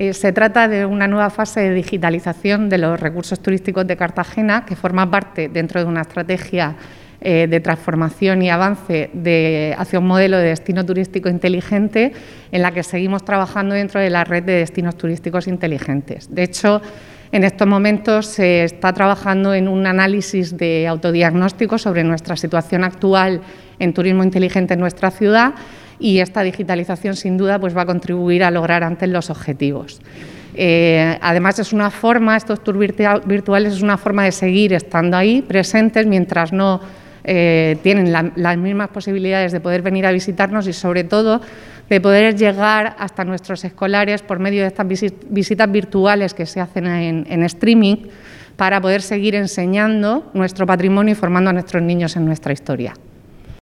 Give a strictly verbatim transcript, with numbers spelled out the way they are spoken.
Eh, se trata de una nueva fase de digitalización de los recursos turísticos de Cartagena, que forma parte dentro de una estrategia eh, de transformación y avance de, hacia un modelo de destino turístico inteligente, en la que seguimos trabajando dentro de la red de destinos turísticos inteligentes. De hecho, en estos momentos se está trabajando en un análisis de autodiagnóstico sobre nuestra situación actual en turismo inteligente en nuestra ciudad, y esta digitalización, sin duda, pues va a contribuir a lograr antes los objetivos. Eh, además, es una forma, estos tours virtuales es una forma de seguir estando ahí, presentes, mientras no eh, tienen la, las mismas posibilidades de poder venir a visitarnos y, sobre todo, de poder llegar hasta nuestros escolares por medio de estas visitas virtuales que se hacen en, en streaming, para poder seguir enseñando nuestro patrimonio y formando a nuestros niños en nuestra historia.